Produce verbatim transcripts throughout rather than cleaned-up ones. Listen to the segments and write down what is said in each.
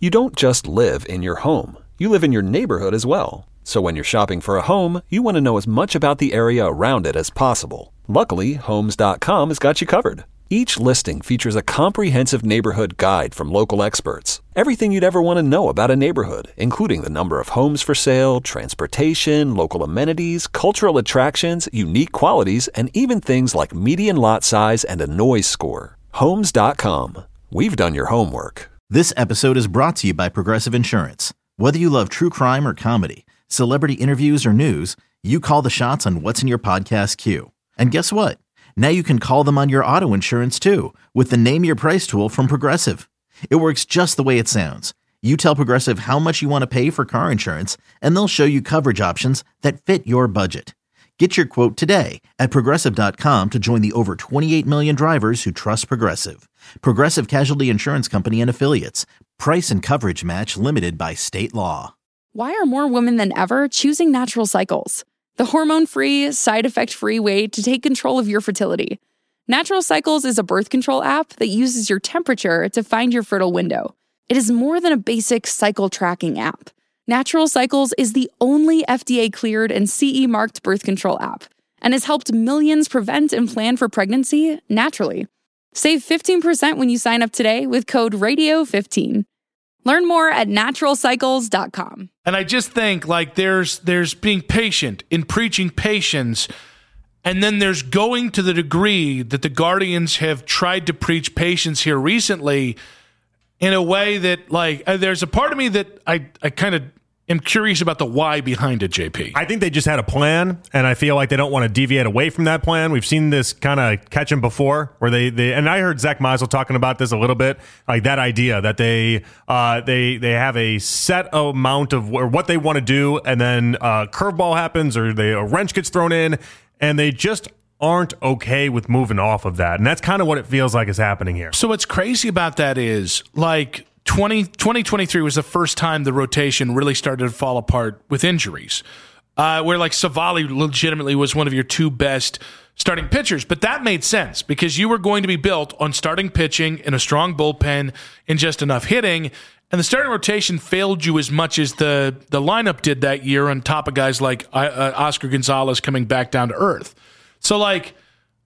You don't just live in your home. You live in your neighborhood as well. So when you're shopping for a home, you want to know as much about the area around it as possible. Luckily, Homes dot com has got you covered. Each listing features a comprehensive neighborhood guide from local experts. Everything you'd ever want to know about a neighborhood, including the number of homes for sale, transportation, local amenities, cultural attractions, unique qualities, and even things like median lot size and a noise score. Homes dot com. We've done your homework. This episode is brought to you by Progressive Insurance. Whether you love true crime or comedy, celebrity interviews or news, you call the shots on what's in your podcast queue. And guess what? Now you can call them on your auto insurance too with the Name Your Price tool from Progressive. It works just the way it sounds. You tell Progressive how much you want to pay for car insurance, and they'll show you coverage options that fit your budget. Get your quote today at Progressive dot com to join the over twenty-eight million drivers who trust Progressive. Progressive Casualty Insurance Company and Affiliates. Price and coverage match limited by state law. Why are more women than ever choosing Natural Cycles? The hormone-free, side-effect-free way to take control of your fertility. Natural Cycles is a birth control app that uses your temperature to find your fertile window. It is more than a basic cycle tracking app. Natural Cycles is the only F D A-cleared and C E-marked birth control app and has helped millions prevent and plan for pregnancy naturally. Save fifteen percent when you sign up today with code radio fifteen. Learn more at natural cycles dot com. And I just think, like, there's there's being patient in preaching patience, and then there's going to the degree that the Guardians have tried to preach patience here recently in a way that, like, uh, there's a part of me that I, I kind of am curious about the why behind it, J P. I think they just had a plan, and I feel like they don't want to deviate away from that plan. We've seen this kind of catch them before, where they, they and I heard Zach Meisel talking about this a little bit, like that idea that they uh, they they have a set amount of or what they want to do, and then a curveball happens or they, a wrench gets thrown in, and they just aren't okay with moving off of that. And that's kind of what it feels like is happening here. So what's crazy about that is, like, twenty twenty-three was the first time the rotation really started to fall apart with injuries, uh, where like Savali legitimately was one of your two best starting pitchers. But that made sense because you were going to be built on starting pitching and a strong bullpen and just enough hitting. And the starting rotation failed you as much as the, the lineup did that year on top of guys like uh, Oscar Gonzalez coming back down to earth. So like,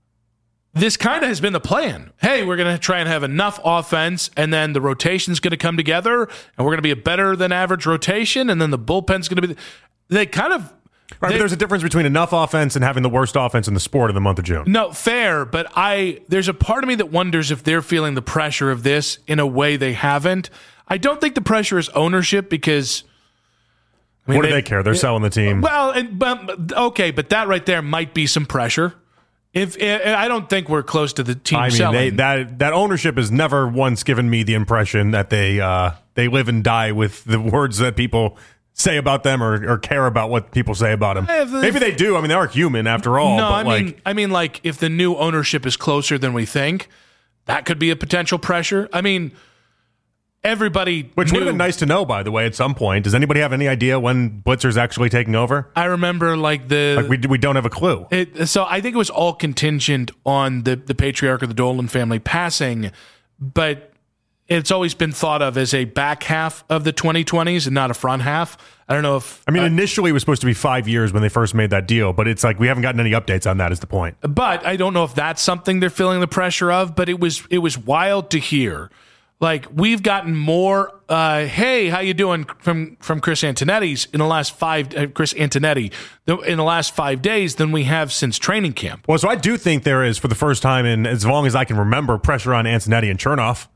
this kind of has been the plan. Hey, we're going to try and have enough offense, and then the rotation's going to come together, and we're going to be a better than average rotation, and then the bullpen's going to be. They kind of. Right, they, but there's a difference between enough offense and having the worst offense in the sport in the month of June. No, fair, but I there's a part of me that wonders if they're feeling the pressure of this in a way they haven't. I don't think the pressure is ownership because. I mean, what do they, they care? They're yeah, selling the team. Well, and, but, okay, but that right there might be some pressure. If, if I don't think we're close to the team I mean, selling. they, that that ownership has never once given me the impression that they uh, they live and die with the words that people say about them or, or care about what people say about them. If, Maybe they do. I mean, they are human after all. No, but I like, mean, I mean, like if the new ownership is closer than we think, that could be a potential pressure. I mean, everybody, which knew, would have been nice to know, by the way, at some point. Does anybody have any idea when Blitzer's actually taking over? I remember, like the like we we don't have a clue. It, so I think it was all contingent on the the patriarch of the Dolan family passing, but it's always been thought of as a back half of the twenty twenties and not a front half. I don't know if I mean, uh, initially it was supposed to be five years when they first made that deal, but it's like we haven't gotten any updates on that. Is the point? But I don't know if that's something they're feeling the pressure of. But it was it was wild to hear. Like, we've gotten more, uh, hey, how you doing from, from Chris Antonetti's in the last five, uh, Chris Antonetti, in the last five days than we have since training camp. Well, so I do think there is, for the first time in as long as I can remember, pressure on Antonetti and Chernoff.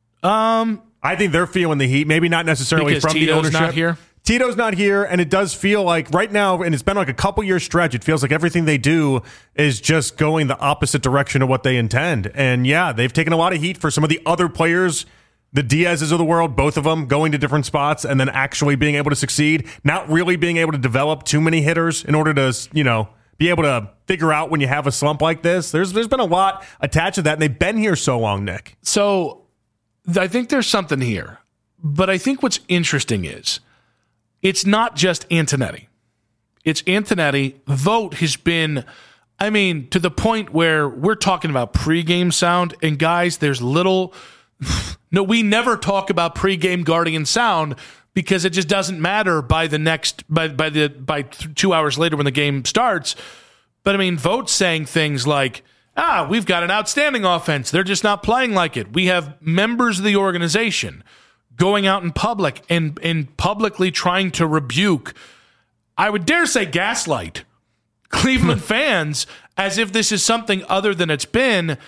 Um, I think they're feeling the heat, maybe not necessarily because from Tito's the ownership. not here. Tito's not here, and it does feel like right now, and it's been like a couple year stretch, it feels like everything they do is just going the opposite direction of what they intend. And yeah, they've taken a lot of heat for some of the other players, the Diaz's of the world, both of them going to different spots and then actually being able to succeed, not really being able to develop too many hitters in order to, you know, be able to figure out when you have a slump like this. There's there's been a lot attached to that, and they've been here so long, Nick. So I think there's something here. But I think what's interesting is it's not just Antonetti. It's Antonetti. Vogt has been, I mean, to the point where we're talking about pregame sound, and guys, there's little No, we never talk about pregame Guardian sound because it just doesn't matter by the next by by the by th- two hours later when the game starts. But I mean, Vogt's saying things like, "Ah, we've got an outstanding offense. They're just not playing like it." We have members of the organization going out in public and and publicly trying to rebuke, I would dare say, gaslight Cleveland fans as if this is something other than it's been.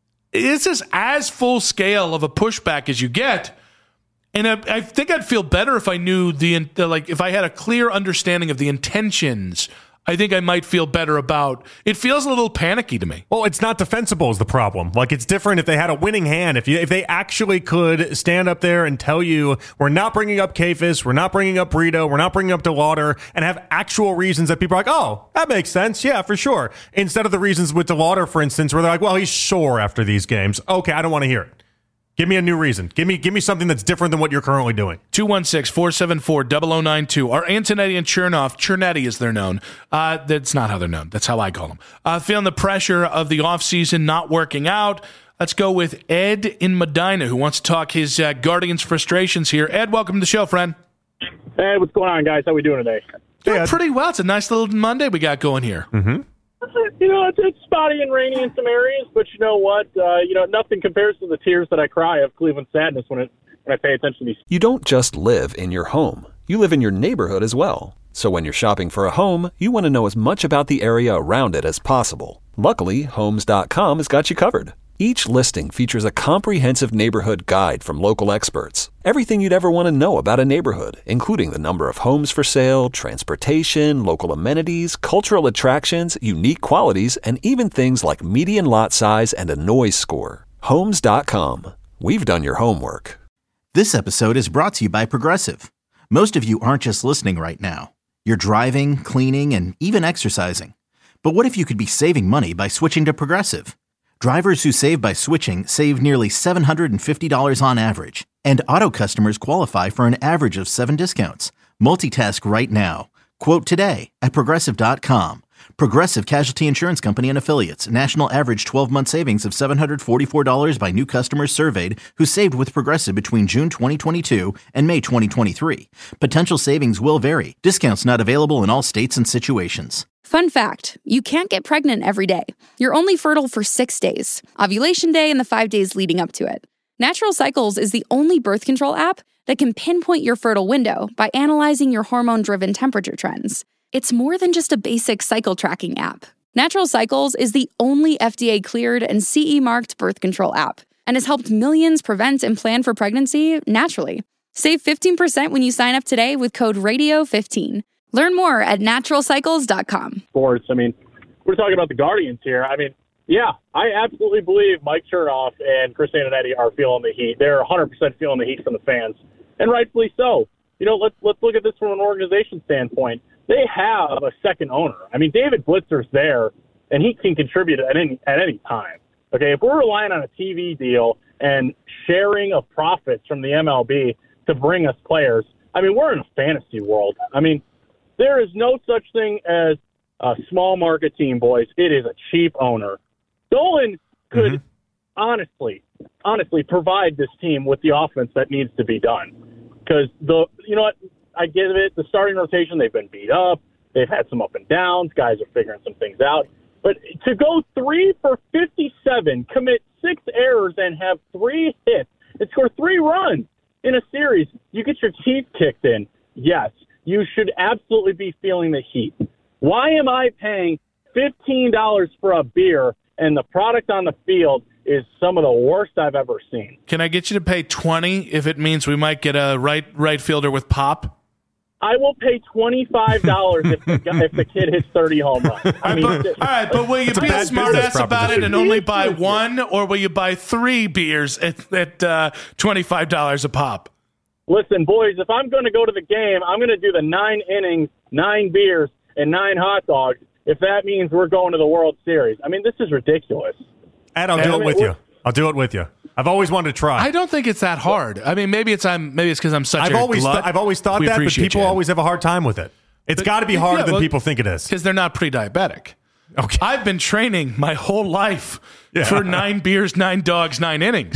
This is as full scale of a pushback as you get. And I, I think I'd feel better if I knew the, the, like, if I had a clear understanding of the intentions. I think I might feel better about it. Feels a little panicky to me. Well, it's not defensible is the problem. Like, it's different if they had a winning hand. If you, if they actually could stand up there and tell you, we're not bringing up Kafis, we're not bringing up Brito, we're not bringing up DeLauder, and have actual reasons that people are like, oh, that makes sense. Yeah, for sure. Instead of the reasons with DeLauder, for instance, where they're like, well, he's sore after these games. Okay, I don't want to hear it. Give me a new reason. Give me give me something that's different than what you're currently doing. two one six, four seven four, zero zero nine two. Are Antonetti and Chernoff, Chernetti as they're known, uh, that's not how they're known. That's how I call them. Uh, feeling the pressure of the offseason not working out. Let's go with Ed in Medina, who wants to talk his uh, Guardians frustrations here. Ed, welcome to the show, friend. Hey, what's going on, guys? How we doing today? Doing hey, pretty well. It's a nice little Monday we got going here. Mm-hmm. You know, it's, it's spotty and rainy in some areas, but you know what? Uh, you know, nothing compares to the tears that I cry of Cleveland sadness when it when I pay attention to these. You don't just live in your home. You live in your neighborhood as well. So when you're shopping for a home, you want to know as much about the area around it as possible. Luckily, Homes dot com has got you covered. Each listing features a comprehensive neighborhood guide from local experts. Everything you'd ever want to know about a neighborhood, including the number of homes for sale, transportation, local amenities, cultural attractions, unique qualities, and even things like median lot size and a noise score. Homes dot com. We've done your homework. This episode is brought to you by Progressive. Most of you aren't just listening right now. You're driving, cleaning, and even exercising. But what if you could be saving money by switching to Progressive? Drivers who save by switching save nearly seven hundred fifty dollars on average, and auto customers qualify for an average of seven discounts. Multitask right now. Quote today at Progressive dot com. Progressive Casualty Insurance Company and Affiliates. National average twelve-month savings of seven hundred forty-four dollars by new customers surveyed who saved with Progressive between June twenty twenty-two and May twenty twenty-three. Potential savings will vary. Discounts not available in all states and situations. Fun fact, you can't get pregnant every day. You're only fertile for six days, ovulation day and the five days leading up to it. Natural Cycles is the only birth control app that can pinpoint your fertile window by analyzing your hormone-driven temperature trends. It's more than just a basic cycle tracking app. Natural Cycles is the only F D A-cleared and C E-marked birth control app and has helped millions prevent and plan for pregnancy naturally. Save fifteen percent when you sign up today with code radio fifteen. Learn more at natural cycles dot com. Sports. I mean, we're talking about the Guardians here. I mean, yeah, I absolutely believe Mike Chernoff and Chris Antonetti are feeling the heat. They're one hundred percent feeling the heat from the fans, and rightfully so. You know, let's let's look at this from an organization standpoint. They have a second owner. I mean, David Blitzer's there, and he can contribute at any at any time. Okay, if we're relying on a T V deal and sharing of profits from the M L B to bring us players, I mean, we're in a fantasy world. I mean, there is no such thing as a small market team, boys. It is a cheap owner. Dolan could mm-hmm. honestly, honestly provide this team with the offense that needs to be done. Because the, you know what, I get it. The starting rotation, they've been beat up. They've had some up and downs. Guys are figuring some things out. But to go three for fifty-seven, commit six errors, and have three hits, and score three runs in a series, you get your teeth kicked in. Yes, you should absolutely be feeling the heat. Why am I paying fifteen dollars for a beer and the product on the field is some of the worst I've ever seen? Can I get you to pay twenty dollars if it means we might get a right right fielder with pop? I will pay twenty-five dollars if the guy, if the kid hits thirty home runs. I mean, all right, but will you be a smart ass about it and only buy one, or will you buy three beers at, at uh, twenty-five dollars a pop? Listen, boys, if I'm going to go to the game, I'm going to do the nine innings, nine beers, and nine hot dogs if that means we're going to the World Series. I mean, this is ridiculous. Ed, I'll do it with you. I'll do it with you. I've always wanted to try. I don't think it's that hard. I mean, maybe it's I'm maybe it's because I'm such I've a always glut. Th- I've always thought we that, but people you. always have a hard time with it. It's got to be harder yeah, well, than people think it is because they're not pre-diabetic. Okay, I've been training my whole life yeah. for nine beers, nine dogs, nine innings.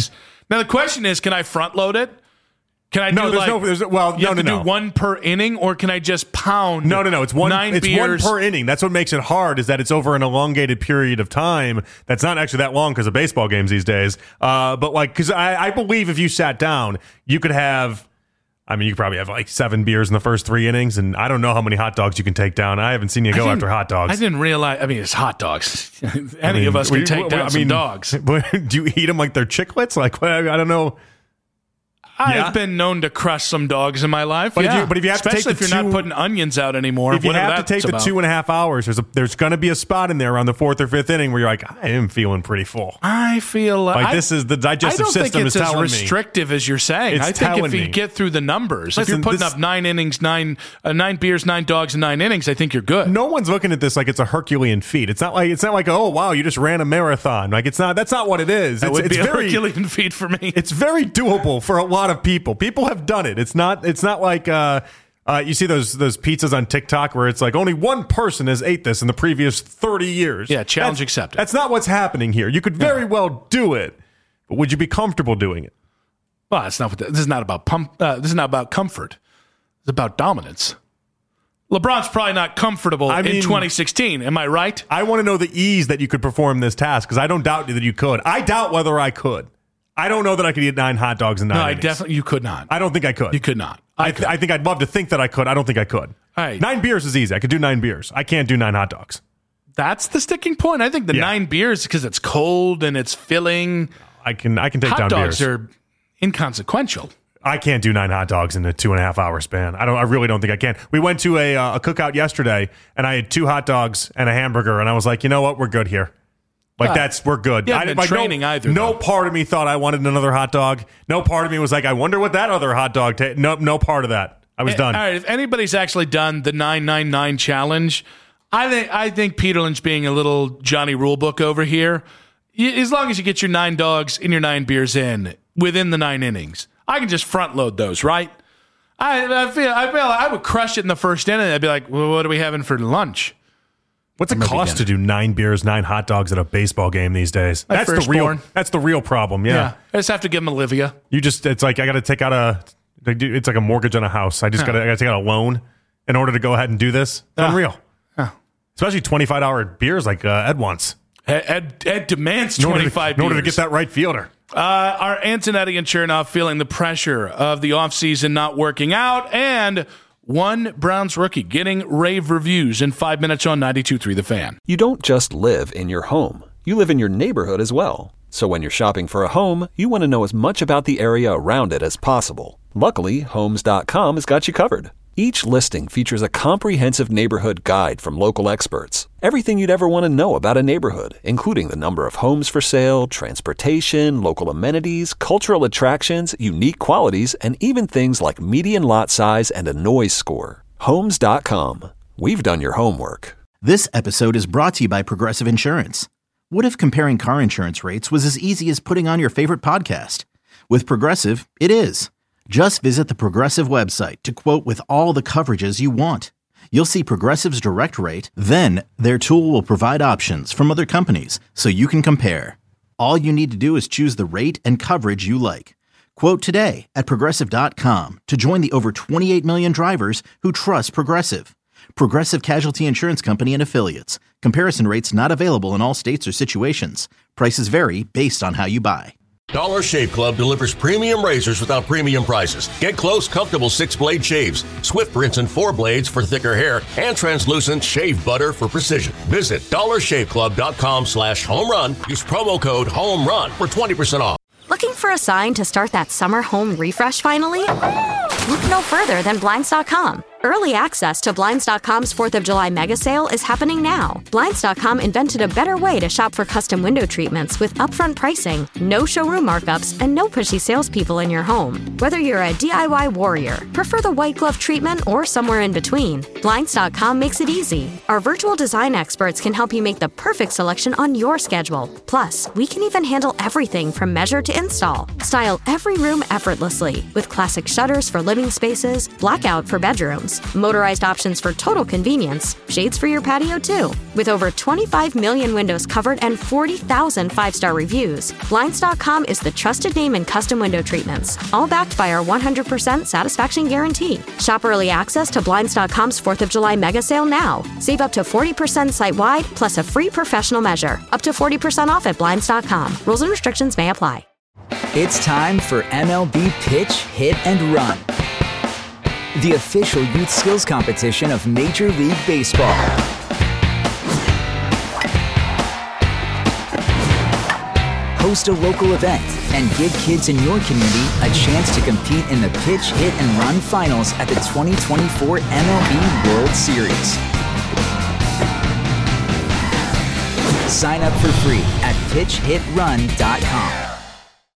Now the question is, can I front load it? Can I no, do there's like, no, there's, well, you no, have no, to no. do one per inning, or can I just pound? No, no, no. It's one. Nine it's beers. one per inning. That's what makes it hard. Is that it's over an elongated period of time. That's not actually that long because of baseball games these days. Uh, but like, because I, I believe if you sat down, you could have. I mean, you could probably have like seven beers in the first three innings, and I don't know how many hot dogs you can take down. I haven't seen you go after hot dogs. I didn't realize. I mean, it's hot dogs. Any I mean, of us can we- take we- down I some mean, dogs. Do you eat them like they're chiclets? Like, I don't know. I've Yeah. been known to crush some dogs in my life. But if yeah. you- but if you have to take especially the if you're two- not putting onions out anymore, If you whatever have to take that's the about. two and a half hours, there's a, there's going to be a spot in there around the fourth or fifth inning where you're like, I am feeling pretty full. I feel Like I, this is the digestive I don't system think it's is as telling me. restrictive as you're saying. It's I think if telling you me. get through the numbers, if Listen, you're putting this- up nine innings, nine uh, nine beers, nine dogs, and nine innings, I think you're good. No one's looking at this like it's a Herculean feat. It's not like it's not like oh wow you just ran a marathon. Like it's not. That's not what it is. that it's, would it's be a very, Herculean feat for me. It's very doable for a lot of people. People have done it. It's not. It's not like uh, uh, you see those those pizzas on TikTok where it's like only one person has ate this in the previous thirty years. Yeah, challenge that's, accepted. That's not what's happening here. You could very well do it, but would you be comfortable doing it? Well, it's not. What the, this is not about pump. Uh, this is not about comfort. It's about dominance. LeBron's probably not comfortable I mean- in twenty sixteen. Am I right? I want to know the ease that you could perform this task because I don't doubt that you could. I doubt whether I could. I don't know that I could eat nine hot dogs in nine No, I innings. definitely. You could not. I don't think I could. You could not. I, I th- I think I'd love to think that I could. I don't think I could. All right. Nine beers is easy. I could do nine beers. I can't do nine hot dogs. That's the sticking point. I think the Yeah. nine beers because it's cold and it's filling. I can. I can take Hot down dogs beers. are inconsequential. I can't do nine hot dogs in a two and a half hour span. I don't. I really don't think I can. We went to a, uh, a cookout yesterday, and I had two hot dogs and a hamburger, and I was like, you know what, we're good here. Like Uh, that's we're good. you haven't I, been like, training no, either, No though. part of me thought I wanted another hot dog. No part of me was like, I wonder what that other hot dog. Ta-. No, no part of that. I was Eh, done. All right. If anybody's actually done the nine nine nine challenge, I think I think Peter Lynch being a little Johnny Rulebook over here. y- As long as you get your nine dogs and your nine beers in within the nine innings, I can just front load those, right? I, I feel I feel I would crush it in the first inning. I'd be like, well, what are we having for lunch? What's it maybe cost to dinner. do nine beers, nine hot dogs at a baseball game these days? My That's the firstborn. real. That's the real problem. Yeah. Yeah, I just have to give them Olivia. You just. It's like I got to take out a. It's like a mortgage on a house. I just got to. I got to take out a loan in order to go ahead and do this. It's Yeah. unreal. Yeah. Especially twenty-five dollars beers like uh, Ed wants. Ed, Ed demands In order to- twenty-five in order to beers. get that right fielder. Uh, are Antonetti and Chernoff feeling the pressure of the offseason not working out? And one Browns rookie getting rave reviews in five minutes on ninety-two point three The Fan. You don't just live in your home, you live in your neighborhood as well. So when you're shopping for a home, you want to know as much about the area around it as possible. Luckily, Homes dot com has got you covered. Each listing features a comprehensive neighborhood guide from local experts. Everything you'd ever want to know about a neighborhood, including the number of homes for sale, transportation, local amenities, cultural attractions, unique qualities, and even things like median lot size and a noise score. Homes dot com. We've done your homework. This episode is brought to you by Progressive Insurance. What if comparing car insurance rates was as easy as putting on your favorite podcast? With Progressive, it is. Just visit the Progressive website to quote with all the coverages you want. You'll see Progressive's direct rate, then their tool will provide options from other companies so you can compare. All you need to do is choose the rate and coverage you like. Quote today at Progressive dot com to join the over twenty-eight million drivers who trust Progressive. Progressive Casualty Insurance Company and Affiliates. Comparison rates not available in all states or situations. Prices vary based on how you buy. Dollar Shave Club delivers premium razors without premium prices. Get close, comfortable six-blade shaves, swift rinse and four blades for thicker hair, and translucent shave butter for precision. Visit dollar shave club dot com slash home run. Use promo code HOMERUN for twenty percent off. Looking for a sign to start that summer home refresh finally? Look no further than Blinds dot com. Early access to Blinds dot com's fourth of July mega sale is happening now. Blinds dot com invented a better way to shop for custom window treatments with upfront pricing, no showroom markups, and no pushy salespeople in your home. Whether you're a D I Y warrior, prefer the white glove treatment, or somewhere in between, Blinds dot com makes it easy. Our virtual design experts can help you make the perfect selection on your schedule. Plus, we can even handle everything from measure to install. Style every room effortlessly with classic shutters for living spaces, blackout for bedrooms, homes, motorized options for total convenience, shades for your patio too. With over twenty-five million windows covered and forty thousand five-star reviews, Blinds dot com is the trusted name in custom window treatments, all backed by our one hundred percent satisfaction guarantee. Shop early access to Blinds dot com's fourth of July mega sale now. Save up to forty percent site-wide, plus a free professional measure. Up to forty percent off at Blinds dot com. Rules and restrictions may apply. It's time for M L B Pitch, Hit, and Run, the official youth skills competition of Major League Baseball. Host a local event and give kids in your community a chance to compete in the Pitch, Hit, and Run finals at the twenty twenty-four M L B World Series. Sign up for free at pitch hit run dot com.